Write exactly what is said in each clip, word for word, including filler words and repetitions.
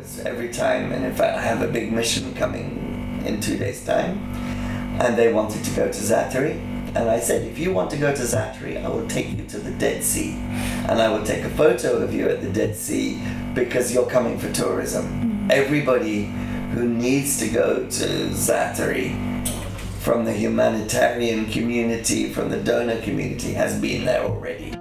It's every time, and in fact I have a big mission coming in two days' time, and they wanted to go to Zaatari, and I said, if you want to go to Zaatari, I will take you to the Dead Sea, and I will take a photo of you at the Dead Sea because you're coming for tourism. Mm-hmm. Everybody who needs to go to Zaatari from the humanitarian community, from the donor community, has been there already.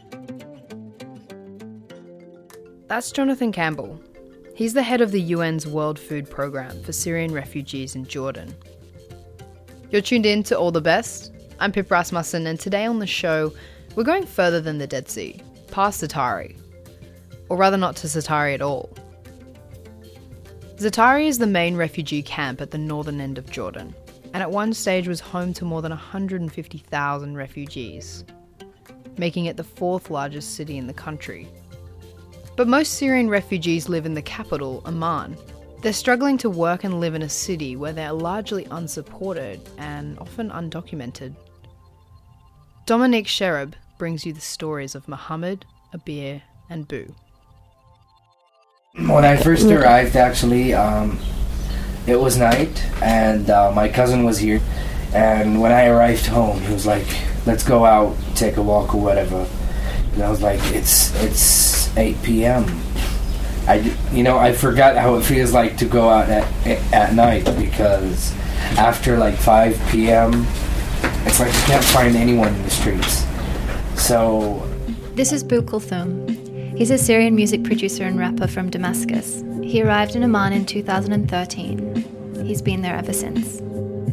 That's Jonathan Campbell. He's the head of the U N's World Food Programme for Syrian refugees in Jordan. You're tuned in to All the Best. I'm Pip Rasmussen, and today on the show, we're going further than the Dead Sea, past Zaatari. Or rather not to Zaatari at all. Zaatari is the main refugee camp at the northern end of Jordan, and at one stage was home to more than one hundred fifty thousand refugees, making it the fourth largest city in the country. But most Syrian refugees live in the capital, Amman. They're struggling to work and live in a city where they're largely unsupported and often undocumented. Dominique Chereb brings you the stories of Mohammed, Abir and Boo. When I first arrived, actually, um, it was night, and uh, my cousin was here, and when I arrived home, he was like, let's go out, take a walk or whatever. And I was like, it's it's eight p.m. I, you know, I forgot how it feels like to go out at at night, because after like five p.m., it's like you can't find anyone in the streets. So... This is Boo Kulthum. He's a Syrian music producer and rapper from Damascus. He arrived in Amman in two thousand thirteen. He's been there ever since.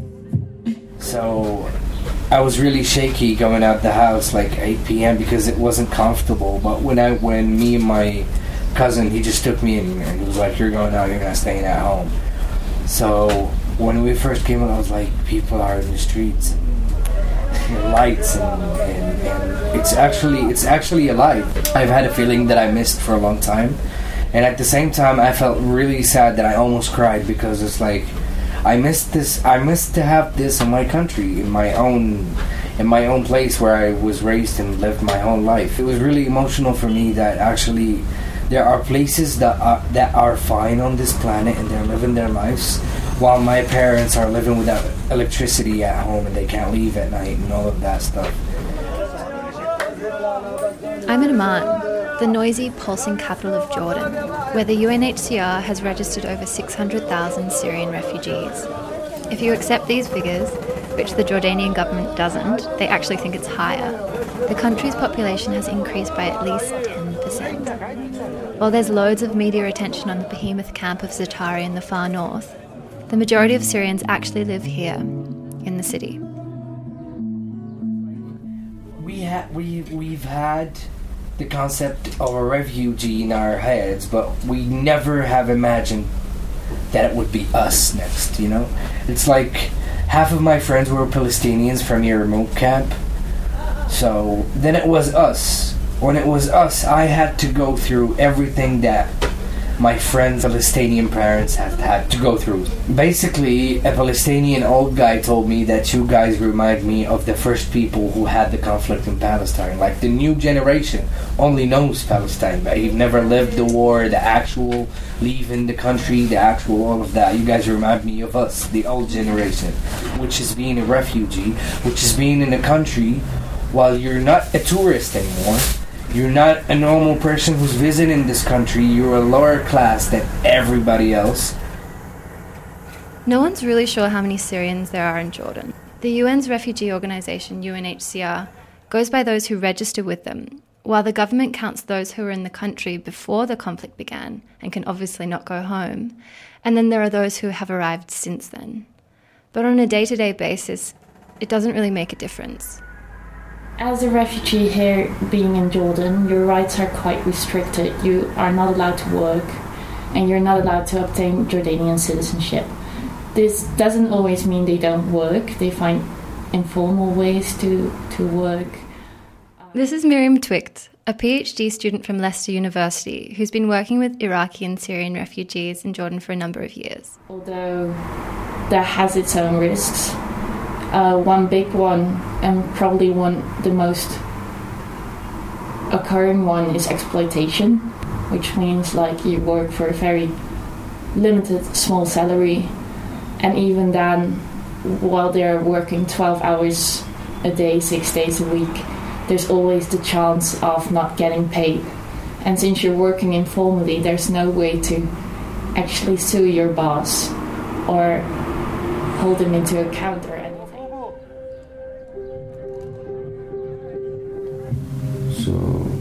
So I was really shaky going out the house like eight p.m. because it wasn't comfortable. But when I, when me and my cousin, he just took me in and he was like, you're going out, you're not staying at home. So when we first came out, I was like, people are in the streets, and lights, and, and, and it's actually it's actually alive. I've had a feeling that I missed for a long time, and at the same time I felt really sad that I almost cried, because it's like I missed this I missed to have this in my country, in my own in my own place where I was raised and lived my whole life. It was really emotional for me that actually there are places that are, that are fine on this planet and they're living their lives, while my parents are living without electricity at home and they can't leave at night and all of that stuff. I'm in Amman, the noisy, pulsing capital of Jordan, where the U N H C R has registered over six hundred thousand Syrian refugees. If you accept these figures, which the Jordanian government doesn't, they actually think it's higher. The country's population has increased by at least ten percent. While there's loads of media attention on the behemoth camp of Zaatari in the far north, the majority of Syrians actually live here, in the city. We ha- we, we've had the concept of a refugee in our heads, but we never have imagined that it would be us next, you know? It's like half of my friends were Palestinians from your remote camp, so then it was us. When it was us, I had to go through everything that my friends' Palestinian parents have had to go through. Basically, a Palestinian old guy told me that you guys remind me of the first people who had the conflict in Palestine. Like, the new generation only knows Palestine, but you've never lived the war, the actual leaving the country, the actual all of that. You guys remind me of us, the old generation, which is being a refugee, which is being in a country while you're not a tourist anymore. You're not a normal person who's visiting this country. You're a lower class than everybody else. No one's really sure how many Syrians there are in Jordan. The U N's refugee organisation, U N H C R, goes by those who register with them, while the government counts those who were in the country before the conflict began and can obviously not go home, and then there are those who have arrived since then. But on a day-to-day basis, it doesn't really make a difference. As a refugee here, being in Jordan, your rights are quite restricted. You are not allowed to work, and you're not allowed to obtain Jordanian citizenship. This doesn't always mean they don't work. They find informal ways to, to work. This is Miriam Twicht, a PhD student from Leicester University, who's been working with Iraqi and Syrian refugees in Jordan for a number of years. Although that has its own risks, Uh, one big one, and probably one the most occurring one, is exploitation, which means like you work for a very limited small salary, and even then, while they're working twelve hours a day, six days a week, there's always the chance of not getting paid. And since you're working informally, there's no way to actually sue your boss or hold him into account or anything. So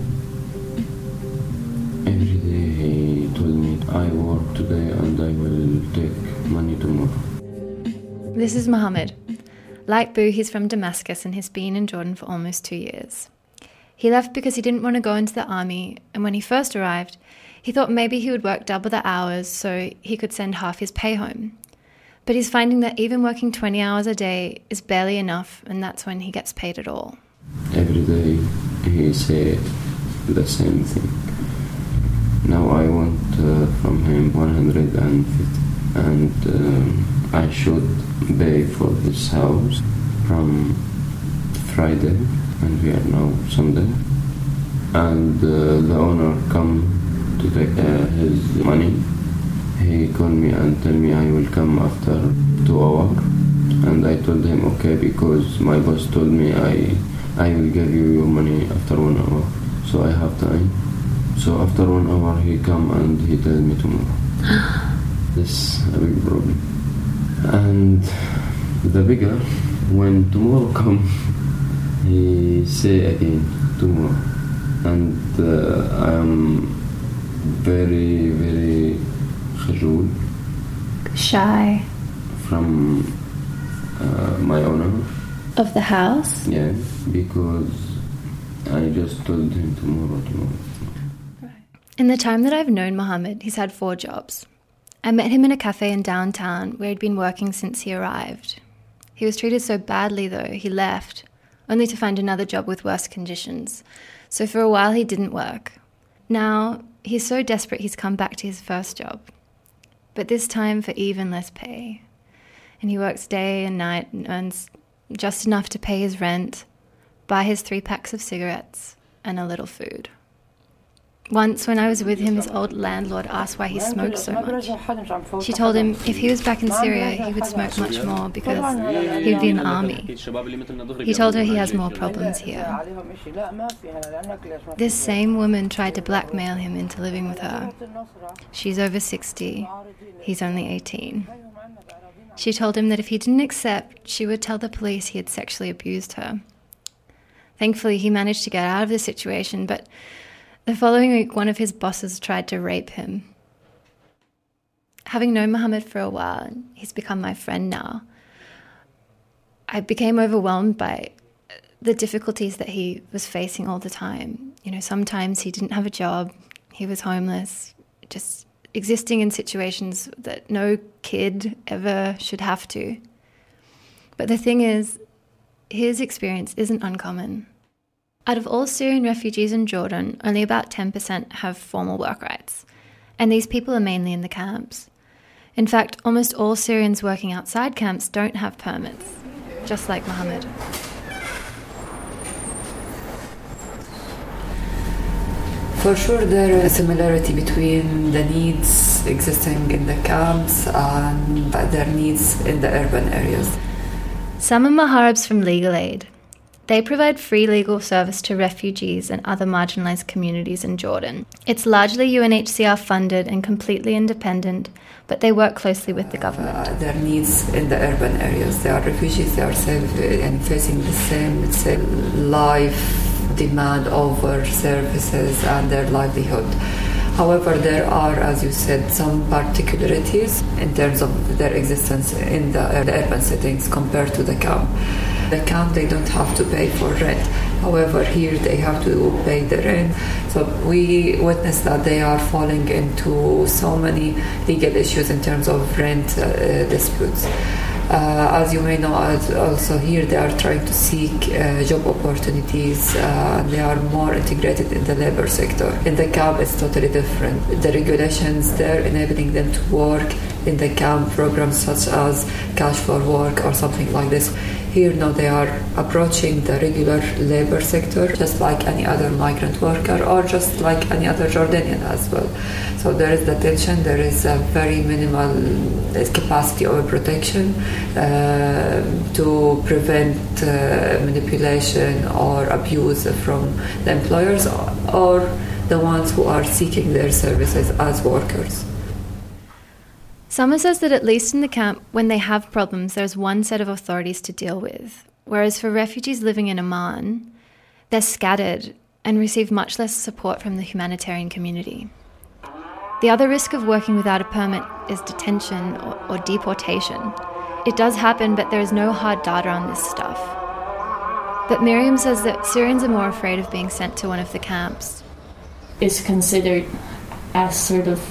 every day he told me, I work today and I will take money tomorrow. This is Mohammed. Like Boo, he's from Damascus and has been in Jordan for almost two years. He left because he didn't want to go into the army, and when he first arrived, he thought maybe he would work double the hours so he could send half his pay home. But he's finding that even working twenty hours a day is barely enough, and that's when he gets paid at all. Every day he said the same thing. Now I want uh, from him one hundred fifty, and um, I should pay for this house from Friday, and we are now Sunday. And uh, the owner come to take uh, his money. He called me and tell me I will come after two hours. And I told him okay, because my boss told me I I will give you your money after one hour, so I have time. So after one hour he come and he tell me tomorrow. This is a big problem. And the bigger, when tomorrow come, he say again tomorrow. And uh, I am very, very khajul. Shy. From uh, my owner. Of the house? Yeah, because I just told him tomorrow, tomorrow. In the time that I've known Mohammed, he's had four jobs. I met him in a cafe in downtown where he'd been working since he arrived. He was treated so badly, though, he left, only to find another job with worse conditions. So for a while he didn't work. Now, he's so desperate he's come back to his first job. But this time for even less pay. And he works day and night and earns just enough to pay his rent, buy his three packs of cigarettes, and a little food. Once, when I was with him, his old landlord asked why he smoked so much. She told him if he was back in Syria, he would smoke much more because he'd be in the army. He told her he has more problems here. This same woman tried to blackmail him into living with her. She's over sixty. He's only eighteen. She told him that if he didn't accept, she would tell the police he had sexually abused her. Thankfully, he managed to get out of the situation, but the following week, one of his bosses tried to rape him. Having known Mohammed for a while, he's become my friend now, I became overwhelmed by the difficulties that he was facing all the time. You know, sometimes he didn't have a job, he was homeless, just existing in situations that no kid ever should have to. But the thing is, his experience isn't uncommon. Out of all Syrian refugees in Jordan, only about ten percent have formal work rights, and these people are mainly in the camps. In fact, almost all Syrians working outside camps don't have permits, just like Mohammed. For sure, there is a similarity between the needs existing in the camps and their needs in the urban areas. Sama Maharib's from Legal Aid. They provide free legal service to refugees and other marginalised communities in Jordan. It's largely U N H C R funded and completely independent, but they work closely with the government. Uh, their needs in the urban areas. They are refugees, they are safe and facing the same, let's say, life demand over services and their livelihood. However, there are, as you said, some particularities in terms of their existence in the, uh, the urban settings compared to the camp. The camp, they don't have to pay for rent. However, here they have to pay the rent. So we witness that they are falling into so many legal issues in terms of rent uh, disputes. Uh, as you may know, as also here they are trying to seek uh, job opportunities uh, and they are more integrated in the labor sector. In the camp, it's totally different. The regulations there enabling them to work in the camp, programs such as Cash for Work or something like this. Here now they are approaching the regular labor sector just like any other migrant worker or just like any other Jordanian as well. So there is the tension, there is a very minimal capacity of protection uh, to prevent uh, manipulation or abuse from the employers or, or the ones who are seeking their services as workers. Summer says that at least in the camp, when they have problems, there's one set of authorities to deal with, whereas for refugees living in Amman, they're scattered and receive much less support from the humanitarian community. The other risk of working without a permit is detention or, or deportation. It does happen, but there is no hard data on this stuff. But Miriam says that Syrians are more afraid of being sent to one of the camps. It's considered as sort of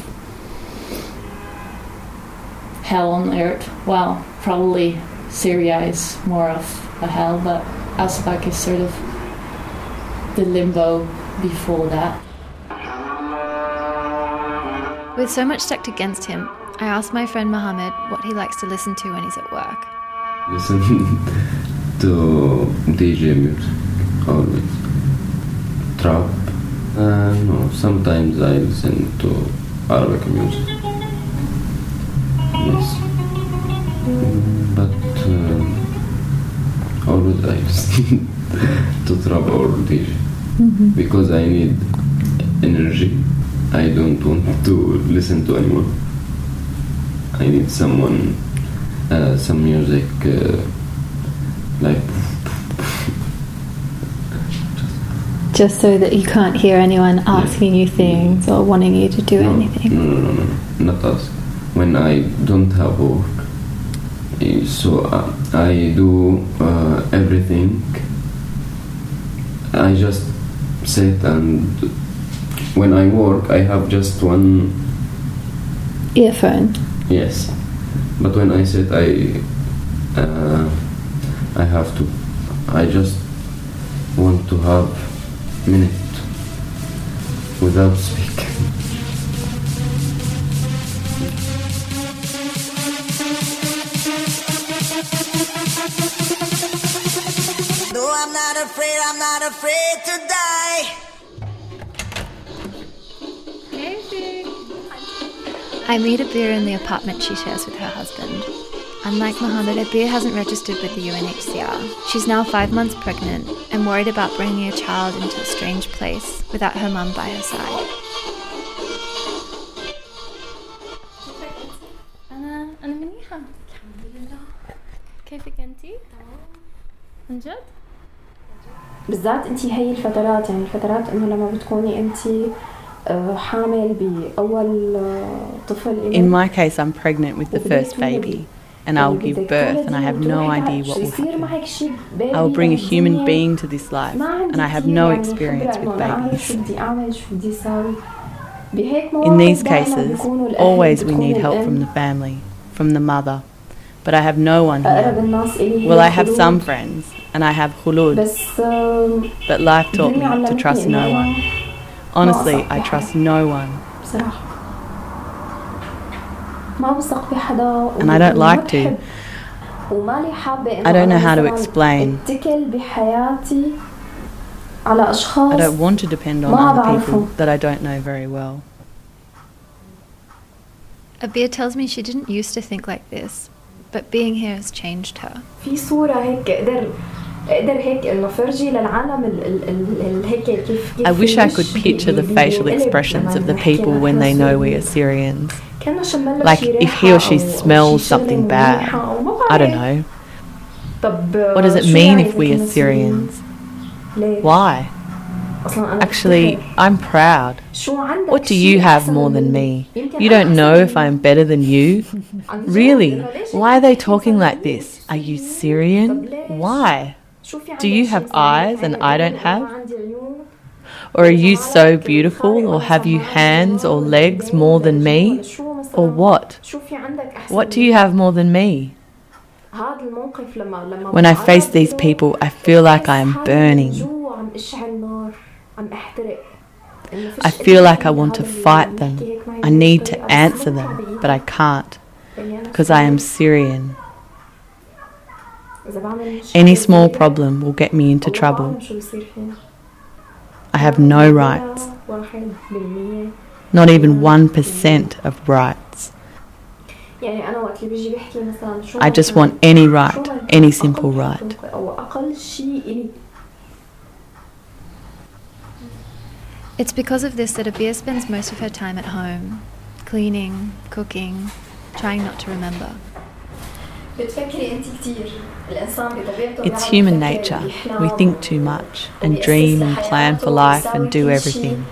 hell on earth. Well, probably Syria is more of a hell, but Asbaq is sort of the limbo before that. With so much stacked against him, I asked my friend Mohammed what he likes to listen to when he's at work. Listen to D J music, always. Trap. Uh, no, sometimes I listen to Arabic music. Yes. But uh, always I listen to trap or D J. Mm-hmm. Because I need energy. I don't want to listen to anyone. I need someone, uh, some music, uh, like... Just so that you can't hear anyone asking yeah. you things or wanting you to do no, anything? No, no, no, no, not us. When I don't have work, so uh, I do uh, everything. I just sit and... When I work, I have just one... earphone? Yes. But when I sit, I... Uh, I have to... I just want to have a minute without speaking. No, I'm not afraid, I'm not afraid to die. I meet Abir in the apartment she shares with her husband. Unlike Mohammed, Abir hasn't registered with the U N H C R. She's now five months pregnant and worried about bringing a child into a strange place without her mum by her side. أنا أنا منيحة الحمد لله. كيفك أنتي؟ عن جد؟ بالذات أنتي هي الفترات يعني الفترات إنه لما بتكوني أنتي In my case, I'm pregnant with the first baby, and I will give birth, and I have no idea what will happen. I will bring a human being to this life, and I have no experience with babies. In these cases, always we need help from the family, from the mother, but I have no one here. Well, I have some friends, and I have khulud, but life taught me to trust no one. Honestly, I trust no one. And I don't like to. I don't know how to explain. I don't want to depend on other people that I don't know very well. Abir tells me she didn't used to think like this, but being here has changed her. I wish I could picture the facial expressions of the people when they know we are Syrians. Like if he or she smells something bad. I don't know. What does it mean if we are Syrians? Why? Actually, I'm proud. What do you have more than me? You don't know if I'm better than you? Really? Why are they talking like this? Are you Syrian? Why? Do you have eyes and I don't have? Or are you so beautiful, or have you hands or legs more than me? Or what? What do you have more than me? When I face these people, I feel like I am burning. I feel like I want to fight them. I need to answer them, but I can't. because I am Syrian. Any small problem will get me into trouble. I have no rights. Not even one percent of rights. I just want any right, any simple right. It's because of this that Abir spends most of her time at home, cleaning, cooking, trying not to remember. It's human nature. We think too much and dream and plan for life and do everything.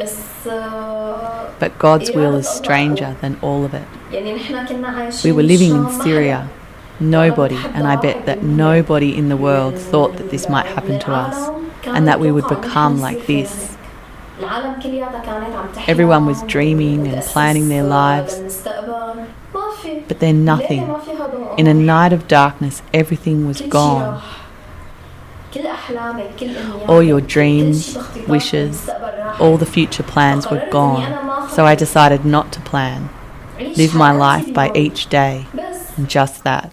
But God's will is stranger than all of it. We were living in Syria. Nobody, and I bet that nobody in the world thought that this might happen to us and that we would become like this. Everyone was dreaming and planning their lives, but then nothing. In a night of darkness, everything was gone. All your dreams, wishes, all the future plans were gone, so I decided not to plan. Live my life by each day, and just that.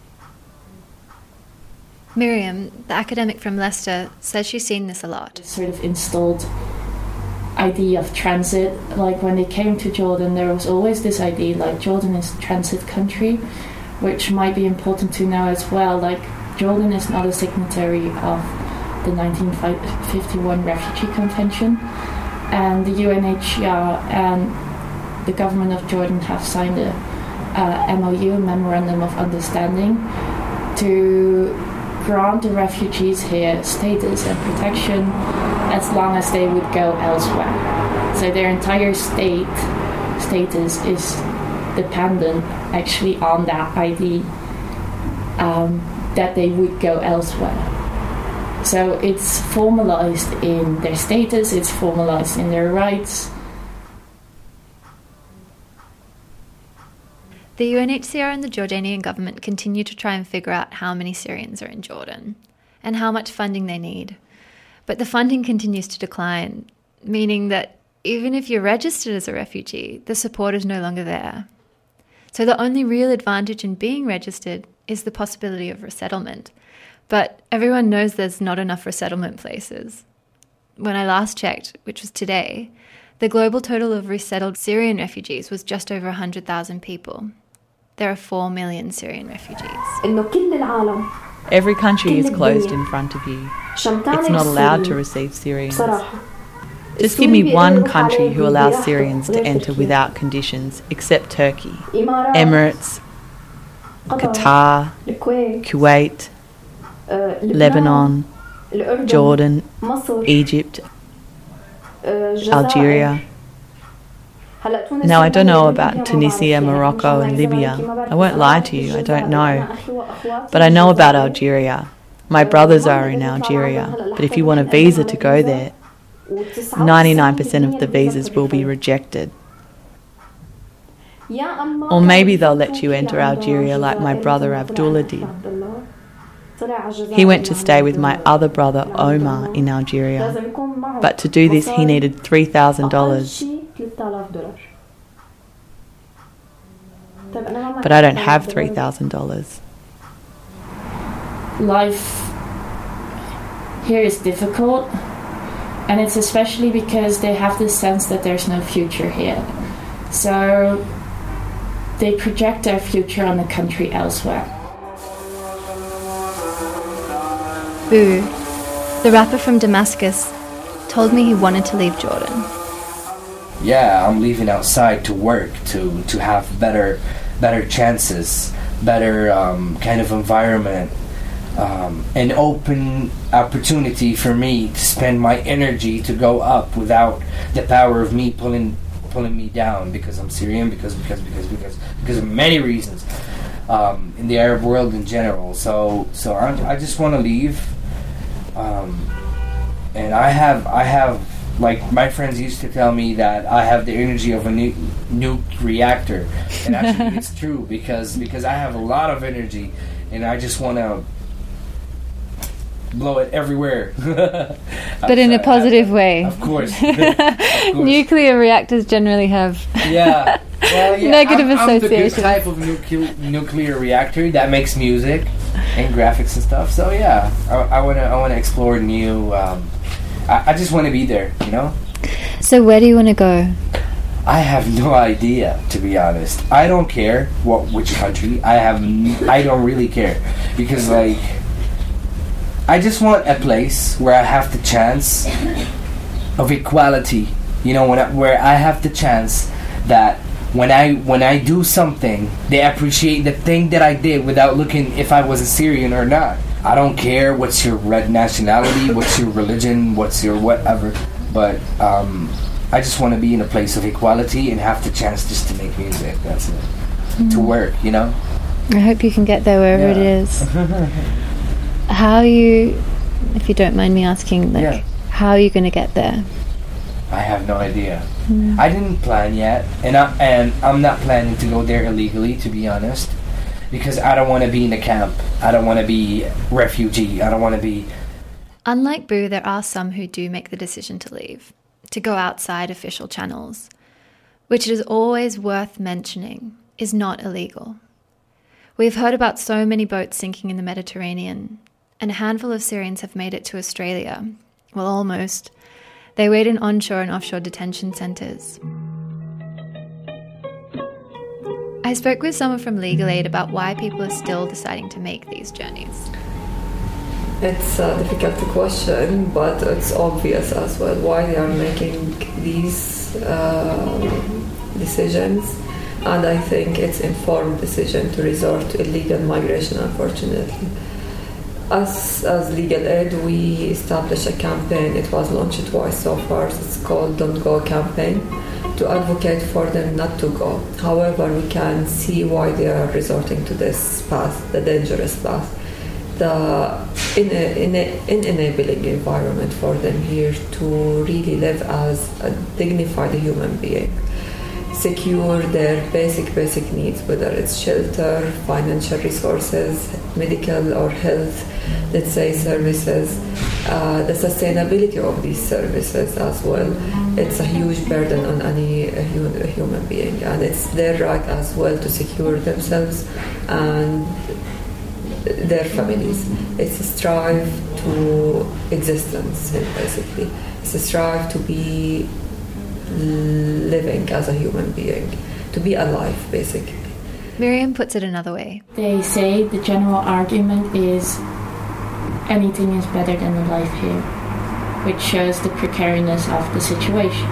Miriam, the academic from Leicester, says she's seen this a lot. Sort of installed idea of transit. Like when they came to Jordan, there was always this idea like Jordan is a transit country, which might be important to know as well. Like Jordan is not a signatory of the nineteen fifty-one Refugee Convention, and the U N H C R and the government of Jordan have signed a uh, M O U, Memorandum of Understanding, to grant the refugees here status and protection as long as they would go elsewhere. So their entire state status is dependent actually on that I D um, that they would go elsewhere. So it's formalized in their status, it's formalized in their rights. The U N H C R and the Jordanian government continue to try and figure out how many Syrians are in Jordan and how much funding they need. But the funding continues to decline, meaning that even if you're registered as a refugee, the support is no longer there. So the only real advantage in being registered is the possibility of resettlement. But everyone knows there's not enough resettlement places. When I last checked, which was today, the global total of resettled Syrian refugees was just over one hundred thousand people. There are four million Syrian refugees. Every country is closed in front of you. It's not allowed to receive Syrians. Just give me one country who allows Syrians to enter without conditions, except Turkey, Emirates, Qatar, Kuwait, Lebanon, Jordan, Egypt, Algeria. Now, I don't know about Tunisia, Morocco and Libya. I won't lie to you, I don't know. But I know about Algeria. My brothers are in Algeria, but if you want a visa to go there, ninety-nine percent of the visas will be rejected. Or maybe they'll let you enter Algeria like my brother Abdullah did. He went to stay with my other brother Omar in Algeria, but to do this he needed three thousand dollars. But I don't have three thousand dollars. Life here is difficult, and it's especially because they have this sense that there's no future here. So they project their future on a country elsewhere. Boo, the rapper from Damascus, told me he wanted to leave Jordan. Yeah, I'm leaving outside to work, to, to have better better chances, better um, kind of environment, um, an open opportunity for me to spend my energy to go up without the power of me pulling pulling me down because I'm Syrian, because because because because because of many reasons um, in the Arab world in general. So so I, I just want to leave, um, and I have I have. Like, my friends used to tell me that I have the energy of a nu- nuke reactor. And actually, it's true, because because I have a lot of energy, and I just want to... blow it everywhere. But in a positive way. Of course. Of course. Nuclear reactors generally have yeah. Well, yeah, negative I'm, I'm associations. the good type of nuclear nuclear reactor that makes music and graphics and stuff. So yeah, I, I wanna I wanna explore new. Um, I, I just want to be there, you know. So where do you want to go? I have no idea, to be honest. I don't care what which country. I have. N- I don't really care because like. I just want a place where I have the chance of equality. You know, when I, where I have the chance that when I when I do something, they appreciate the thing that I did without looking if I was a Syrian or not. I don't care what's your red nationality, what's your religion, what's your whatever. But um, I just want to be in a place of equality and have the chance just to make music. That's it. Mm. To work, you know. I hope you can get there wherever yeah. it is. How you, if you don't mind me asking, like, yeah. how are you going to get there? I have no idea. Mm. I didn't plan yet, and I, and I'm not planning to go there illegally, to be honest, because I don't want to be in a camp. I don't want to be refugee. I don't want to be. Unlike Boo, there are some who do make the decision to leave, to go outside official channels, which it is always worth mentioning is not illegal. We've heard about so many boats sinking in the Mediterranean. And a handful of Syrians have made it to Australia. Well, almost. They wait in onshore and offshore detention centres. I spoke with someone from Legal Aid about why people are still deciding to make these journeys. It's a difficult question, but it's obvious as well why they are making these uh, decisions. And I think it's an informed decision to resort to illegal migration, unfortunately. Us, as Legal Aid, we established a campaign. It was launched twice so far. It's called Don't Go campaign, to advocate for them not to go. However, we can see why they are resorting to this path, the dangerous path. The in a, in a, in enabling environment for them here to really live as a dignified human being. Secure their basic, basic needs, whether it's shelter, financial resources, medical or health, let's say, services, uh, the sustainability of these services as well. It's a huge burden on any a hu- a human being, and it's their right as well to secure themselves and their families. It's a strive to existence, basically. It's a strive to be living as a human being, to be alive, basically. Miriam puts it another way. They say the general argument is anything is better than a life here, which shows the precariousness of the situation.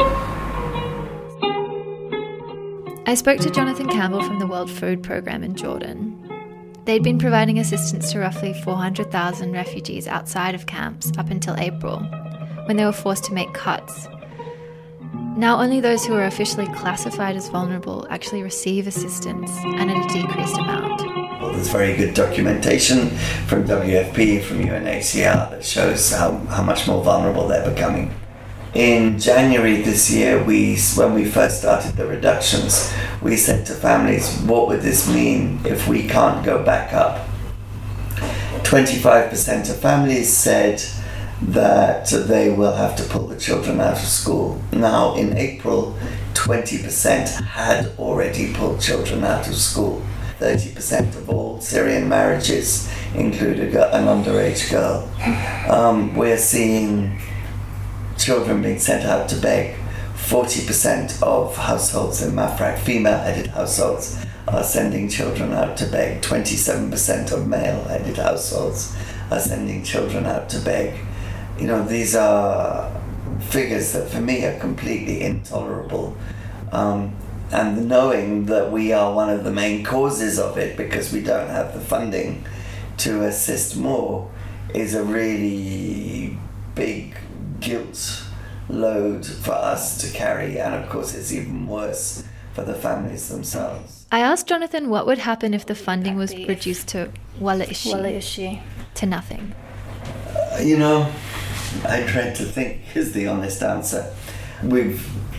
I spoke to Jonathan Campbell from the World Food Programme in Jordan. They'd been providing assistance to roughly four hundred thousand refugees outside of camps up until April, when they were forced to make cuts. Now only those who are officially classified as vulnerable actually receive assistance, and at a decreased amount. Well, there's very good documentation from W F P, from U N H C R, that shows how, how much more vulnerable they're becoming. In January this year, we, when we first started the reductions, we said to families, what would this mean if we can't go back up? twenty-five percent of families said that they will have to pull the children out of school. Now, in April, twenty percent had already pulled children out of school. thirty percent of all Syrian marriages include a girl, an underage girl. Um, we're seeing children being sent out to beg. forty percent of households in Mafraq, female-headed households, are sending children out to beg. twenty-seven percent of male-headed households are sending children out to beg. You know, these are figures that for me are completely intolerable. Um, and knowing that we are one of the main causes of it because we don't have the funding to assist more is a really big guilt load for us to carry. And of course it's even worse for the families themselves. I asked Jonathan what would happen if the funding was reduced to wala ishi, to nothing. Uh, you know, I dread to think is the honest answer. We've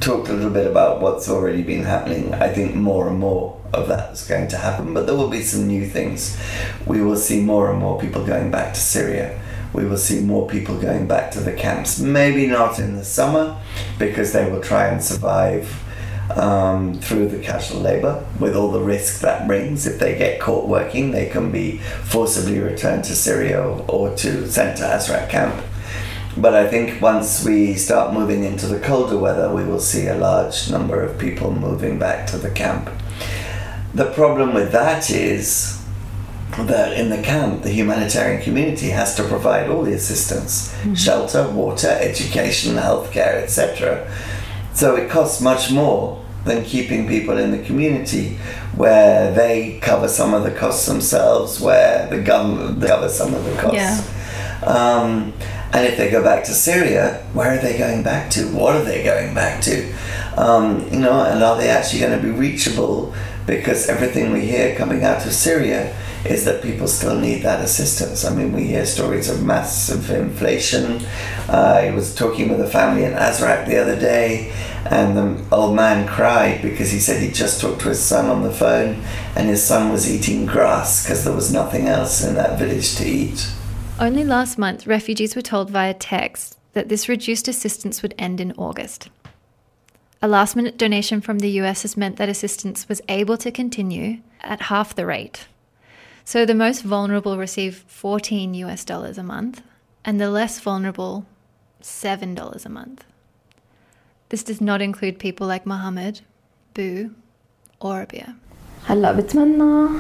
talked a little bit about what's already been happening. I think more and more of that is going to happen, but there will be some new things. We will see more and more people going back to Syria. We will see more people going back to the camps. Maybe not in the summer, because they will try and survive um, through the casual labour, with all the risk that brings. If they get caught working, they can be forcibly returned to Syria or to sent to Azraq camp. But I think once we start moving into the colder weather, we will see a large number of people moving back to the camp. The problem with that is that in the camp, the humanitarian community has to provide all the assistance, mm-hmm. shelter, water, education, healthcare, et cetera. So it costs much more than keeping people in the community, where they cover some of the costs themselves, where the government covers some of the costs. Yeah. Um, and if they go back to Syria, where are they going back to? What are they going back to? Um, you know, and are they actually going to be reachable? Because everything we hear coming out of Syria is that people still need that assistance. I mean, we hear stories of massive inflation. Uh, I was talking with a family in Azraq the other day, and the old man cried because he said he just talked to his son on the phone, and his son was eating grass because there was nothing else in that village to eat. Only last month, refugees were told via text that this reduced assistance would end in August. A last-minute donation from the U S has meant that assistance was able to continue at half the rate. So the most vulnerable receive fourteen U S dollars a month, and the less vulnerable, seven dollars a month. This does not include people like Mohammed, Boo, or Rabia. هلا بتمنى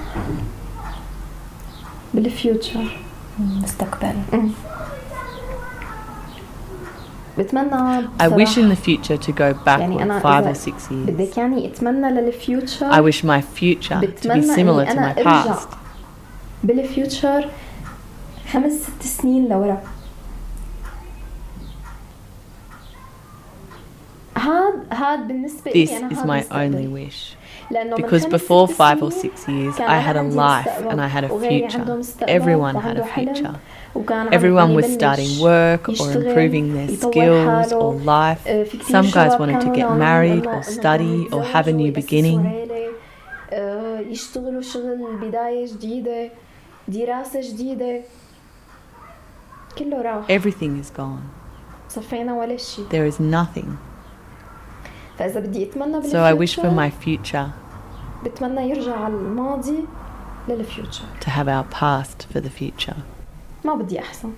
بالفيوتشر مستقبل. I wish in the future to go backward five or six years. I wish my future to be similar to my past. بالفيوتشر خمس ست سنين لورا. This is my only wish. Because before five or six years, I had a life and I had a future. Everyone had a future. Everyone was starting work or improving their skills or life. Some guys wanted to get married or study or have a new beginning. Everything is gone. There is nothing. So I wish for my future to have our past for the future. ما بدي أحسن.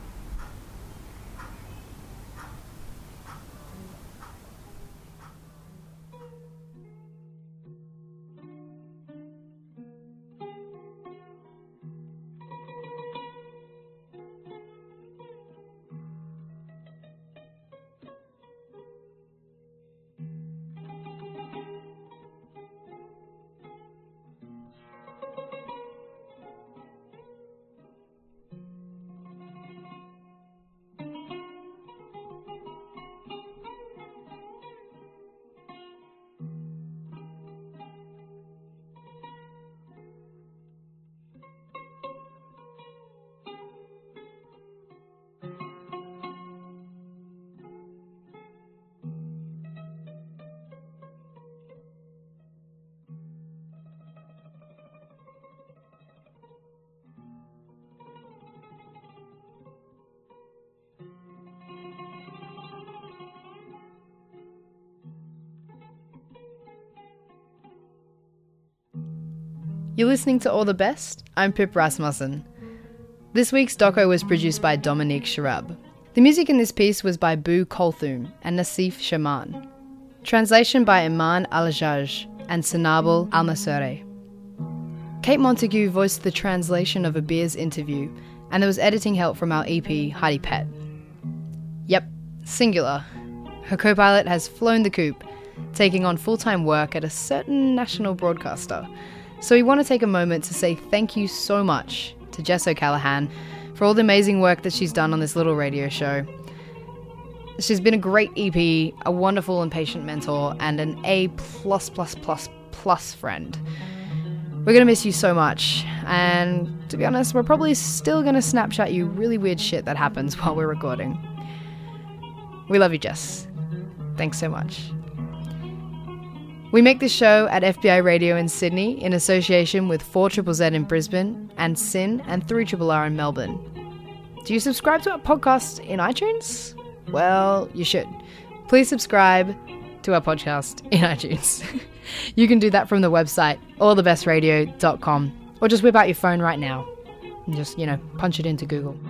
You're listening to All the Best. I'm Pip Rasmussen. This week's doco was produced by Dominique Sharab. The music in this piece was by Boo Kolthum and Nassif Shaman. Translation by Iman Al-Jaj and Sanabal Al-Masere. Kate Montague voiced the translation of Abir's interview, and there was editing help from our E P, Heidi Pett. Yep, singular. Her co-pilot has flown the coop, taking on full-time work at a certain national broadcaster. So we want to take a moment to say thank you so much to Jess O'Callaghan for all the amazing work that she's done on this little radio show. She's been a great E P, a wonderful and patient mentor, and an A plus plus plus plus friend. We're going to miss you so much, and to be honest, we're probably still going to Snapchat you really weird shit that happens while we're recording. We love you, Jess. Thanks so much. We make this show at F B I Radio in Sydney in association with four Z Z Z in Brisbane and S Y N and three R R R in Melbourne. Do you subscribe to our podcast in iTunes? Well, you should. Please subscribe to our podcast in iTunes. You can do that from the website all the best radio dot com or just whip out your phone right now and just, you know, punch it into Google.